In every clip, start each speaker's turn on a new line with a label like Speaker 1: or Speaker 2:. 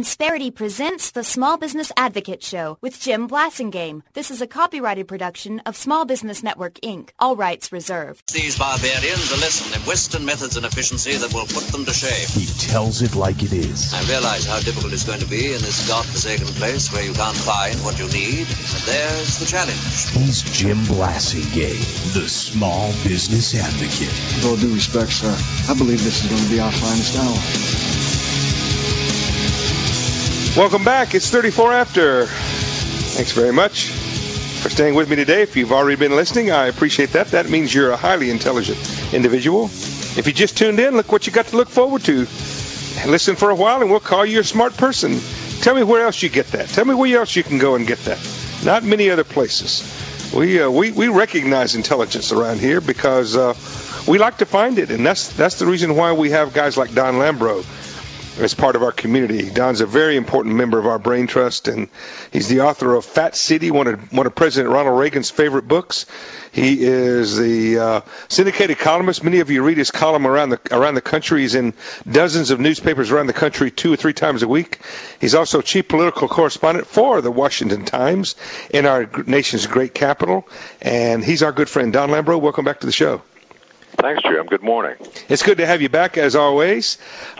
Speaker 1: Insperity presents the Small Business Advocate Show with Jim Blasingame. This is a copyrighted production of Small Business Network, Inc. All rights reserved.
Speaker 2: These barbarians a lesson in Western methods and efficiency that will put them to shame.
Speaker 3: He tells it like it is.
Speaker 2: I realize how difficult it's going to be in this godforsaken place where you can't find what you need, and there's the challenge.
Speaker 3: He's Jim Blasingame, the Small Business Advocate.
Speaker 4: With all due respect, sir, I believe this is going to be our finest hour.
Speaker 5: Welcome back. It's 34 after. Thanks very much for staying with me today. If you've already been listening, I appreciate that. That means you're a highly intelligent individual. If you just tuned in, look what you got to look forward to. Listen for a while and we'll call you a smart person. Tell me where else you get that. Tell me where else you can go and get that. Not many other places. We recognize intelligence around here because we like to find it, and that's the reason why we have guys like Don Lambro as part of our community. Don's a very important member of our Brain Trust, and he's the author of Fat City, one of President Ronald Reagan's favorite books. He is the syndicated columnist. Many of you read his column around the country. He's in dozens of newspapers around the country 2 or 3 times a week. He's also chief political correspondent for the Washington Times in our nation's great capital, and he's our good friend. Don Lambro, welcome back to the show.
Speaker 6: Thanks, Jim. Good morning.
Speaker 5: It's good to have you back, as always.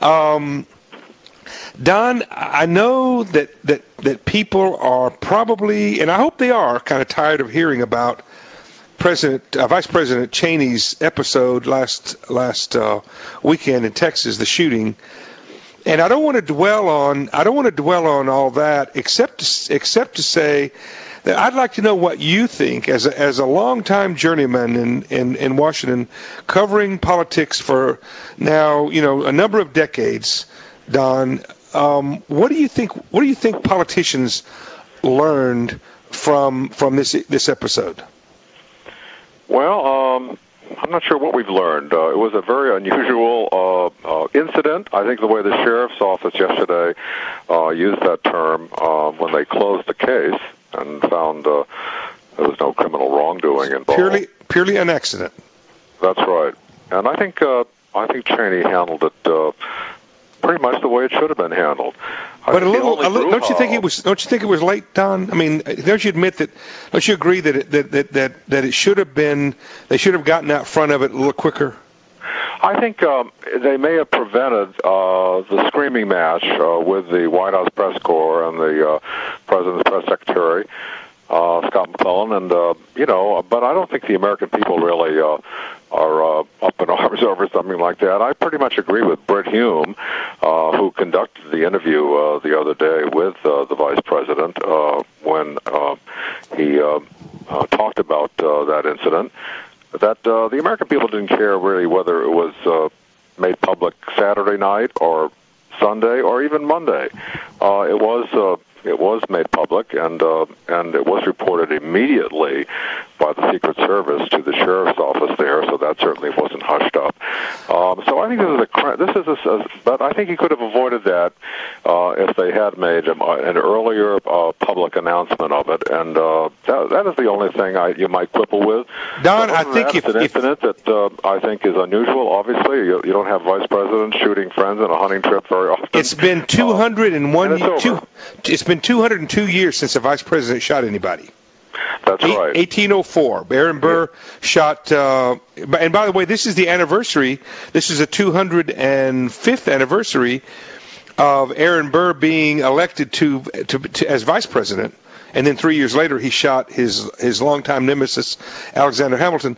Speaker 5: Don, I know that people are probably, and I hope they are, kind of tired of hearing about Vice President Cheney's episode last weekend in Texas, the shooting. And I don't want to dwell on all that, except to say that I'd like to know what you think as a longtime journeyman in Washington, covering politics for now, a number of decades, Don. What do you think politicians learned from this episode?
Speaker 6: Well, I'm not sure what we've learned. It was a very unusual incident. I think the way the sheriff's office yesterday used that term when they closed the case and found there was no criminal wrongdoing involved.
Speaker 5: Purely an accident.
Speaker 6: That's right. And I think Cheney handled it pretty much the way it should have been handled.
Speaker 5: But don't you think it was late, Don? I mean, don't you admit that? Don't you agree that it should have been? They should have gotten out front of it a little quicker.
Speaker 6: I think they may have prevented the screaming match with the White House press corps and the president's press secretary, Scott McClellan, and but I don't think the American people really are up in arms over something like that. I pretty much agree with Brit Hume, who conducted the interview the other day with the vice president when he talked about that incident, that the American people didn't care really whether it was made public Saturday night or Sunday or even Monday. It was made public, and it was reported immediately by the Secret Service to the sheriff's office there. So that certainly wasn't hushed up. So I think but I think he could have avoided that if they had made an earlier public announcement of it. And that is the only thing you might quibble with.
Speaker 5: Don, I think
Speaker 6: it's an incident that I think is unusual. Obviously, you don't have vice presidents shooting friends on a hunting trip very often.
Speaker 5: It's been 201. It's been 202 years since a vice president shot anybody.
Speaker 6: That's right.
Speaker 5: 1804. Aaron Burr shot. And by the way, this is the anniversary. This is a 205th anniversary of Aaron Burr being elected to as vice president. And then 3 years later, he shot his longtime nemesis, Alexander Hamilton.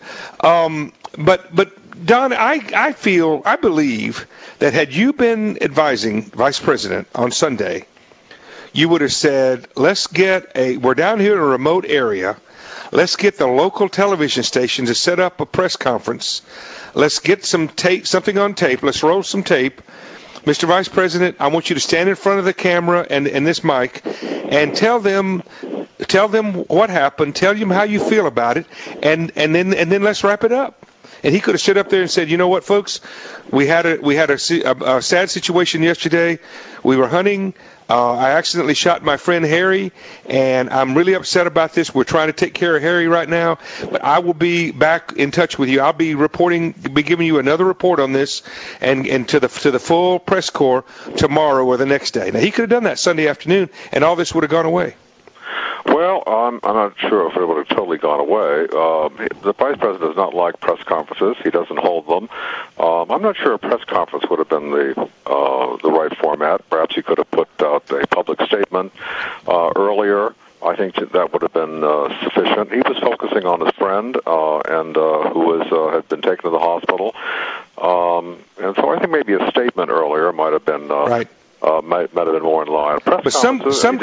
Speaker 5: But Don, I believe that had you been advising vice president on Sunday, you would have said, we're down here in a remote area. Let's get the local television station to set up a press conference. Let's get something on tape. Let's roll some tape. Mr. Vice President, I want you to stand in front of the camera and this mic and tell them what happened. Tell them how you feel about it, and then let's wrap it up. and he could have stood up there and said, "You know what, folks? We had a sad situation yesterday. We were hunting. I accidentally shot my friend Harry, and I'm really upset about this. We're trying to take care of Harry right now, but I will be back in touch with you. I'll be giving you another report on this, and to the full press corps tomorrow or the next day." Now, he could have done that Sunday afternoon, and all this would have gone away.
Speaker 6: Well, I'm not sure if it would have totally gone away. The vice president does not like press conferences. He doesn't hold them. I'm not sure a press conference would have been the right format. Perhaps he could have put out a public statement earlier. I think that would have been sufficient. He was focusing on his friend and who had been taken to the hospital, and so I think maybe a statement earlier might have been
Speaker 5: right.
Speaker 6: Might have been more in line.
Speaker 5: But some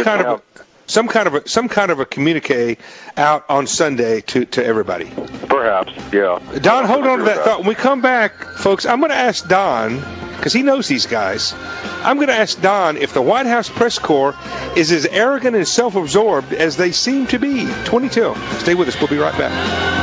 Speaker 5: kind of a communique out on Sunday to everybody.
Speaker 6: Perhaps, yeah.
Speaker 5: Don, hold on to that thought. When we come back, folks, I'm going to ask Don, because he knows these guys, I'm going to ask Don if the White House press corps is as arrogant and self-absorbed as they seem to be. 22. Stay with us. We'll be right back.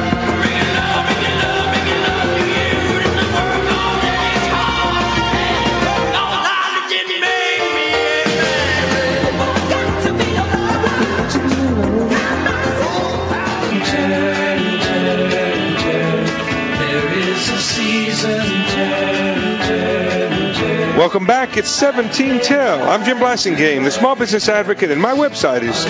Speaker 5: Welcome back. It's 1710. I'm Jim Blasingame, the Small Business Advocate, and my website is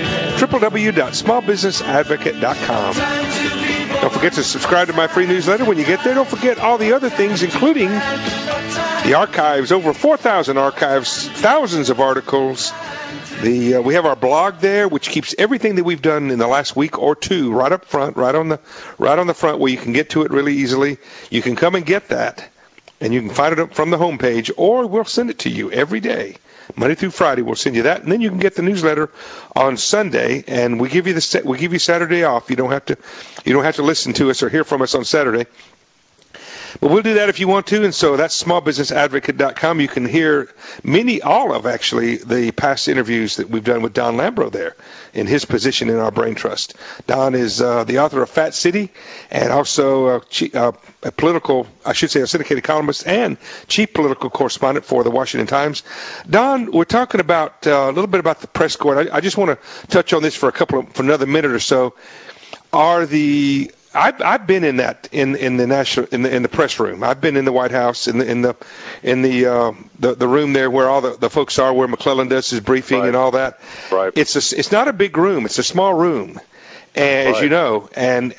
Speaker 5: www.smallbusinessadvocate.com. Don't forget to subscribe to my free newsletter. When you get there, don't forget all the other things, including the archives, over 4,000 archives, thousands of articles. We have our blog there, which keeps everything that we've done in the last week or two right up front, right on the front, where you can get to it really easily. You can come and get that. And you can find it up from the homepage, or we'll send it to you every day, Monday through Friday. We'll send you that, and then you can get the newsletter on Sunday. And we give you Saturday off. You don't have to listen to us or hear from us on Saturday. But we'll do that if you want to, and so that's smallbusinessadvocate.com. You can hear all of the past interviews that we've done with Don Lambro there in his position in our Brain Trust. Don is the author of Fat City and also a syndicated columnist and chief political correspondent for the Washington Times. Don, we're talking about a little bit about the press corps. I just want to touch on this for another minute or so. I've been in the press room. I've been in the White House in the room there where all the folks are, where McClellan does his briefing and all that.
Speaker 6: Right.
Speaker 5: It's not a big room. It's a small room, as you know, and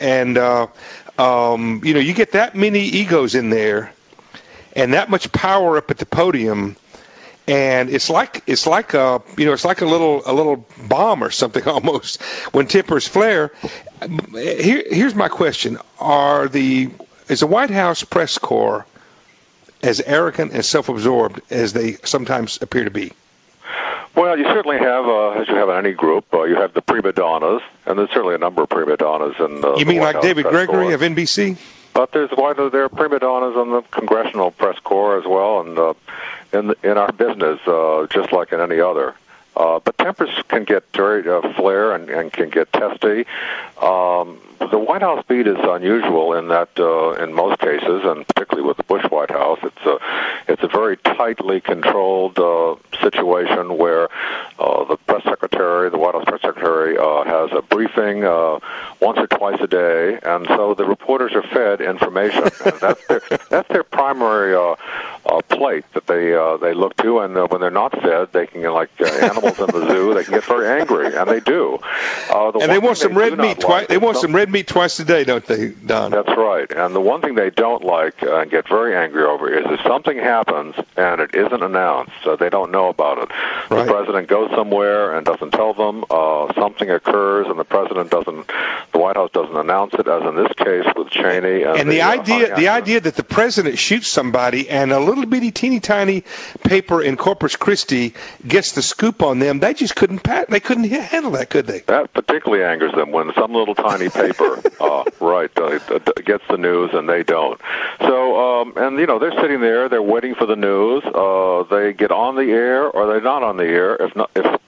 Speaker 5: you get that many egos in there, and that much power up at the podium. And it's like a little bomb or something almost when tempers flare. Here's my question: is the White House press corps as arrogant and self-absorbed as they sometimes appear to be?
Speaker 6: Well, you certainly have, as you have in any group, you have the prima donnas, and there's certainly a number of prima donnas in
Speaker 5: You mean like David Gregory of NBC?
Speaker 6: But there are prima donnas on the congressional press corps as well, and in our business, just like in any other. But tempers can get very flare and can get testy. The White House beat is unusual in that, in most cases, and particularly with the Bush White House, it's a very tightly controlled situation where the press secretary, the White House press secretary, has a briefing once or twice a day, and so the reporters are fed information. And that's their primary plate that they look to, and when they're not fed, they can, like animals in the zoo, they can get very angry, and they do.
Speaker 5: And they want some red meat twice. They want some red meat twice a day, don't they, Don?
Speaker 6: That's right. And the one thing they don't like and get very angry over is if something happens and it isn't announced, so they don't know about it. Right. The president goes somewhere and doesn't tell them. Something occurs and the White House doesn't announce it, as in this case with Cheney.
Speaker 5: And the idea that the president shoots somebody and a little bitty teeny tiny paper in Corpus Christi gets the scoop on them, they just couldn't handle that, could they?
Speaker 6: That particularly angers them when some little tiny paper gets the news and they don't. So, and they're sitting there, they're waiting for the news. They get on the air or they're not on the air. If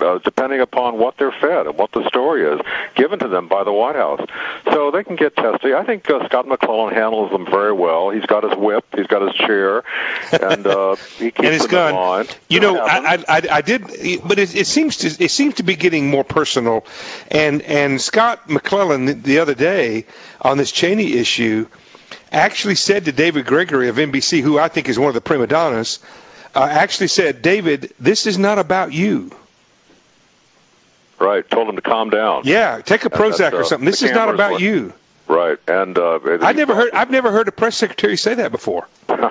Speaker 6: depending upon what they're fed and what the story is given to them by the White House. So they can get testy. I think Scott McClellan handles them very well. He's got his whip, he's got his chair, and he keeps
Speaker 5: and his
Speaker 6: them in
Speaker 5: gun.
Speaker 6: line.
Speaker 5: You know, I did, but it seems to be getting more personal. And Scott McClellan the other day on this Cheney issue actually said to David Gregory of NBC, who I think is one of the prima donnas, actually said, David, this is not about you.
Speaker 6: Right, told him to calm down.
Speaker 5: Yeah, take a Prozac or something. This is not about you.
Speaker 6: Right, and
Speaker 5: I've never heard a press secretary say that before.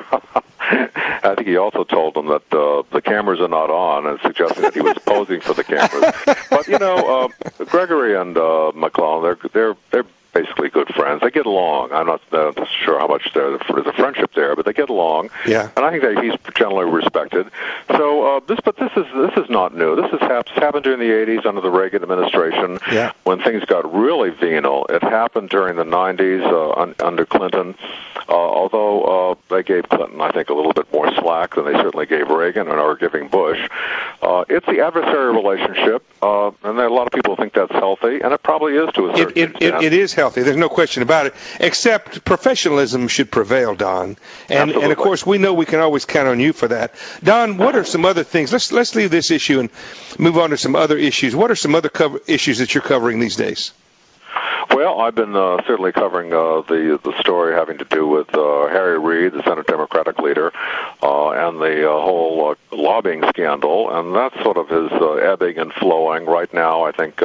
Speaker 6: I think he also told them that the cameras are not on, and suggesting that he was posing for the cameras. But you know, Gregory and McClellan, they're basically good friends. They get along. I'm not sure how much there's a friendship there, but they get along.
Speaker 5: Yeah.
Speaker 6: And I think that he's generally respected. So this is not new. This has happened during the 80s under the Reagan administration, when things got really venal. It happened during the 90s under Clinton, although they gave Clinton, I think, a little bit more slack than they certainly gave Reagan and are giving Bush. It's the adversarial relationship, and a lot of people think that's healthy, and it probably is to a certain extent.
Speaker 5: It is healthy. There's no question about it. Except professionalism should prevail, Don. And of course, we know we can always count on you for that. Don, what are some other things? Let's leave this issue and move on to some other issues. What are some other issues that you're covering these days?
Speaker 6: Well, I've been certainly covering the story having to do with Harry Reid, the Senate Democratic leader, and the whole lobbying scandal, and that's sort of his ebbing and flowing. Right now, I think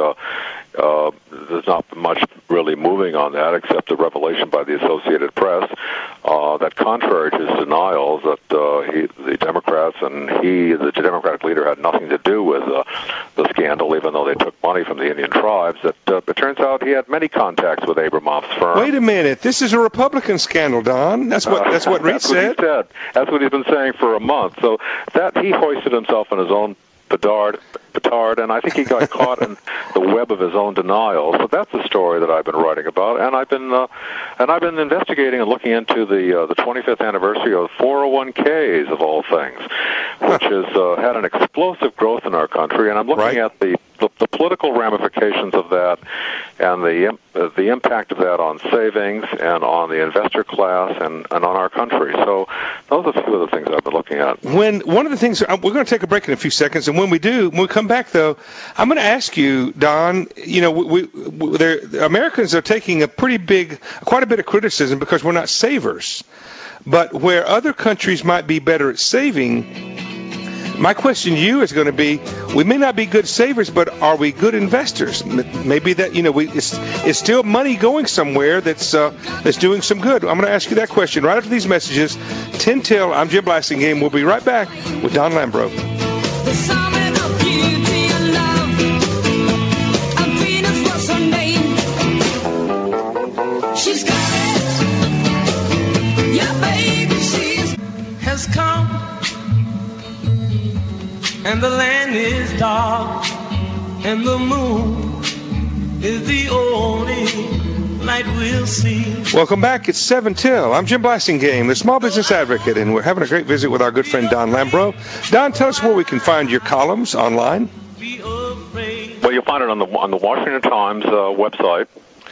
Speaker 6: there's not much really moving on that, except the revelation by the Associated Press that, contrary to his denials, that the Democrats and the Democratic leader, had nothing to do with the scandal, even though they took money from the Indian tribes. That it turns out he had many contacts with Abramoff's firm.
Speaker 5: Wait a minute, this is a Republican scandal, Don. That's what Reid said.
Speaker 6: That's what he's been saying for a month. So that he hoisted himself in his own petard, and I think he got caught in the web of his own denial. So that's the story that I've been writing about, and I've been investigating and looking into the 25th anniversary of 401ks of all things, which has had an explosive growth in our country, and I'm looking at the political ramifications of that and the impact of that on savings and on the investor class and on our country. So those are a few of the things I've been looking at.
Speaker 5: One of the things, we're going to take a break in a few seconds, and when we come back, though, I'm going to ask you, Don, you know, Americans are taking quite a bit of criticism because we're not savers. But where other countries might be better at saving, my question to you is going to be, we may not be good savers, but are we good investors? Maybe that, you know, it's still money going somewhere that's doing some good. I'm going to ask you that question right after these messages. 10 till, I'm Jim Blasingame. We'll be right back with Don Lambro.
Speaker 7: She's got it. Yeah, baby, has come. And the land is dark, and the moon is the only light we'll see.
Speaker 5: Welcome back. It's 7 till. I'm Jim Blasingame, the Small Business Advocate, and we're having a great visit with our good friend Don Lambro. Don, tell us where we can find your columns online.
Speaker 6: Well, you'll find it on the Washington Times website,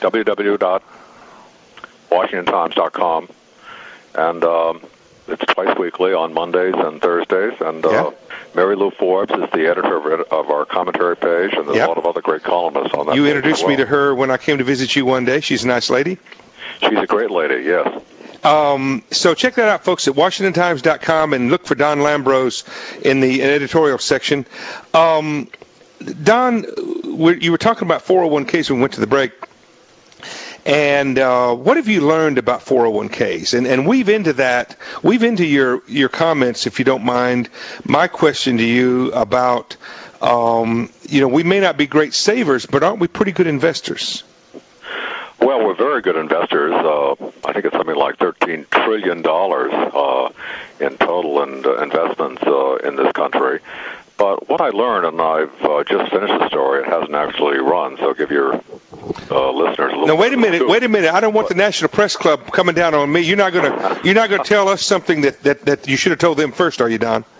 Speaker 6: www.washingtontimes.com, and it's twice weekly on Mondays and Thursdays, and Mary Lou Forbes is the editor of our commentary page, and there's a lot of other great columnists on that.
Speaker 5: You introduced me to her when I came to visit you one day. She's a nice lady.
Speaker 6: She's a great lady, yes.
Speaker 5: So check that out, folks, at WashingtonTimes.com, and look for Don Lambro's in the editorial section. Don, you were talking about 401ks when we went to the break. And what have you learned about 401ks? And weave into your comments, if you don't mind, my question to you about, we may not be great savers, but aren't we pretty good investors?
Speaker 6: Well, we're very good investors. I think it's something like $13 trillion in total investments in this country. But what I learned, and I've just finished the story, it hasn't actually run, so give your listeners a little.
Speaker 5: No, wait a minute. I don't want the National Press Club coming down on me. You're not going to tell us something that you should have told them first, are you, Don?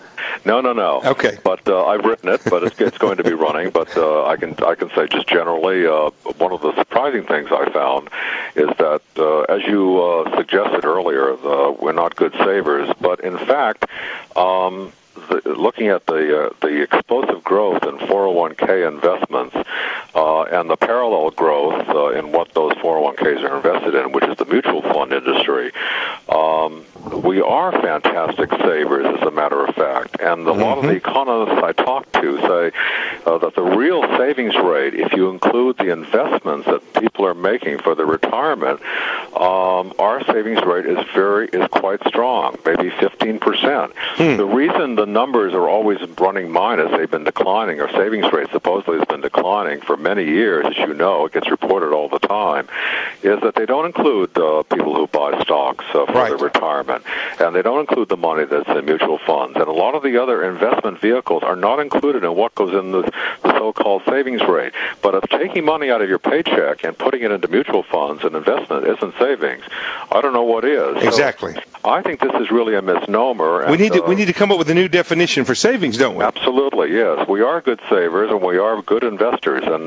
Speaker 6: No.
Speaker 5: Okay.
Speaker 6: But I've written it, but it's going to be running. But I can say just generally, one of the surprising things I found is that, as you suggested earlier, we're not good savers. But in fact, looking at the explosive growth in 401k investments and the parallel growth in what those 401ks are invested in, which is the mutual fund industry, we are fantastic savers, as a matter of fact. And a lot of the economists I talk to say that the real savings rate, if you include the investments that people are making for their retirement, our savings rate is quite strong, maybe 15%. The reason the numbers are always running minus, they've been declining, our savings rate supposedly has been declining for many years, as you know, it gets reported all the time, is that they don't include people who buy stocks for their retirement, and they don't include the money that's in mutual funds, and a lot of the other investment vehicles are not included in what goes in the so-called savings rate. But if taking money out of your paycheck and putting it into mutual funds and investment isn't savings, I don't know what is.
Speaker 5: Exactly.
Speaker 6: So I think this is really a misnomer. And,
Speaker 5: we need to come up with a new definition for savings, don't we?
Speaker 6: Absolutely, yes. We are good savers and we are good investors, and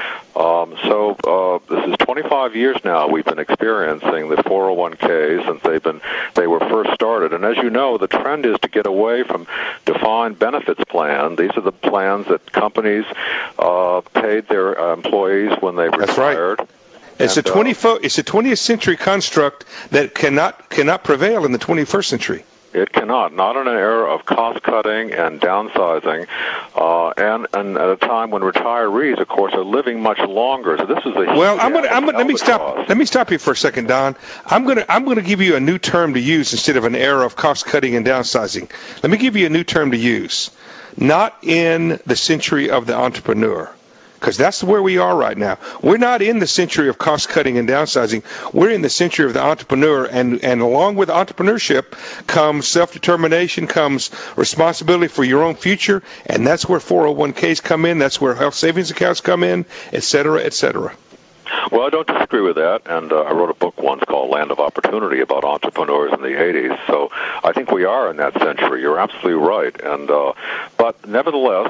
Speaker 6: so this is 25 years now we've been experiencing the 401ks since they were first started. And as you know, the trend is to get away from defined benefits plan. These are the plans that companies paid their employees when they retired.
Speaker 5: Right. It's a 20th century construct that cannot prevail in the 21st century.
Speaker 6: It cannot. Not in an era of cost cutting and downsizing, and at a time when retirees, of course, are living much longer. So this is a
Speaker 5: let me stop you for a second, Don. I'm gonna give you a new term to use instead of an era of cost cutting and downsizing. Let me give you a new term to use. Not in the century of the entrepreneur. Because that's where we are right now. We're not in the century of cost-cutting and downsizing. We're in the century of the entrepreneur, and along with entrepreneurship comes self-determination, comes responsibility for your own future, and that's where 401ks come in, that's where health savings accounts come in, et cetera, et cetera.
Speaker 6: Well, I don't disagree with that, and I wrote a book once called Land of Opportunity about entrepreneurs in the 80s, so I think we are in that century. You're absolutely right, and but nevertheless,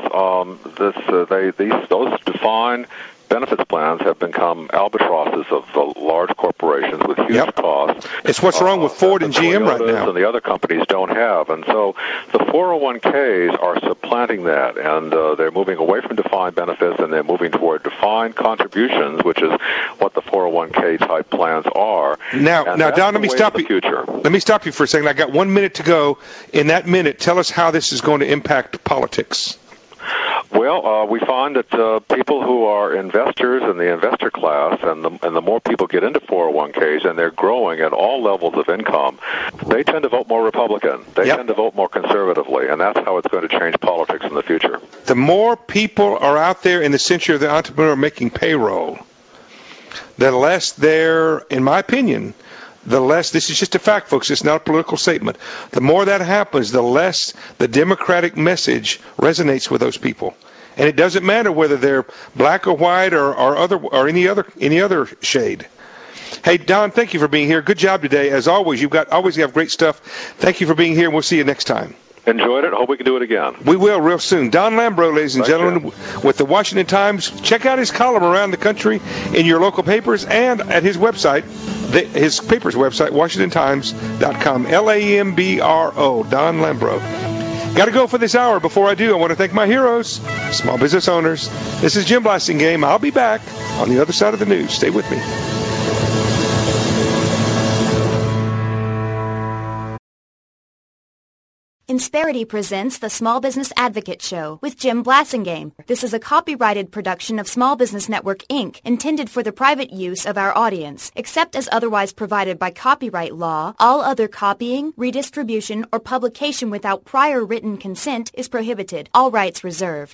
Speaker 6: those defined benefits plans have become albatrosses of the large corporations with huge costs.
Speaker 5: It's what's wrong with Ford and GM right now.
Speaker 6: And the other companies don't have. And so the 401ks are supplanting that, and they're moving away from defined benefits, and they're moving toward defined contributions, which is what the 401k type plans are.
Speaker 5: Now, Don, let me stop you. Let me stop you for a second. I got 1 minute to go. In that minute, tell us how this is going to impact politics.
Speaker 6: Well, we find that people who are investors in the investor class, and the more people get into 401ks, and they're growing at all levels of income, they tend to vote more Republican. They tend to vote more conservatively, and that's how it's going to change politics in the future. The
Speaker 5: more people are out there in the century of the entrepreneur making payroll, the less they're, in my opinion, the less, this is just a fact, folks, it's not a political statement, the more that happens, the less the Democratic message resonates with those people. And it doesn't matter whether they're black or white or any other shade. Hey, Don, thank you for being here. Good job today. As always, you have great stuff. Thank you for being here, and we'll see you next time.
Speaker 6: Enjoyed it. Hope we can do it again.
Speaker 5: We will real soon. Don Lambro, ladies and gentlemen, with the Washington Times. Check out his column around the country in your local papers and at his website, his paper's website, WashingtonTimes.com. Lambro, Don Lambro. Got to go for this hour. Before I do, I want to thank my heroes, small business owners. This is Jim Blasingame. I'll be back on the other side of the news. Stay with me.
Speaker 1: Insperity presents the Small Business Advocate Show with Jim Blasingame. This is a copyrighted production of Small Business Network, Inc., intended for the private use of our audience. Except as otherwise provided by copyright law, all other copying, redistribution, or publication without prior written consent is prohibited. All rights reserved.